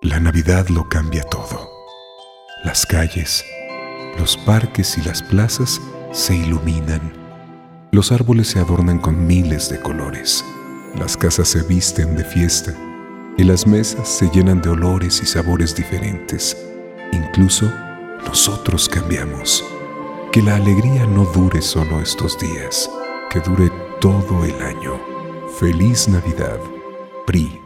La Navidad lo cambia todo. Las calles, los parques y las plazas se iluminan. Los árboles se adornan con miles de colores. Las casas se visten de fiesta y las mesas se llenan de olores y sabores diferentes. Incluso nosotros cambiamos. Que la alegría no dure solo estos días, que dure todo el año. Feliz Navidad, PRI.